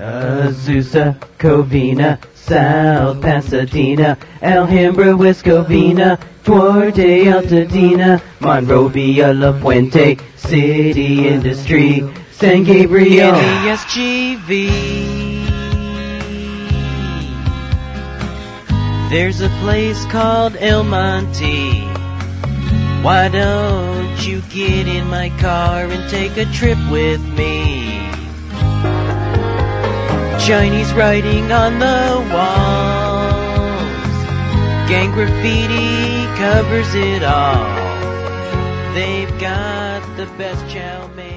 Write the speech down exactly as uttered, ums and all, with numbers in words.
Azusa, Covina, South Pasadena, Alhambra, West Covina, Duarte, Altadena, Monrovia, La Puente, City Industry, San Gabriel, N E S G V. There's a place called El Monte. Why don't you get in my car and take a trip with me? Chinese writing on the walls, gang graffiti covers it all. They've got the best chow mein.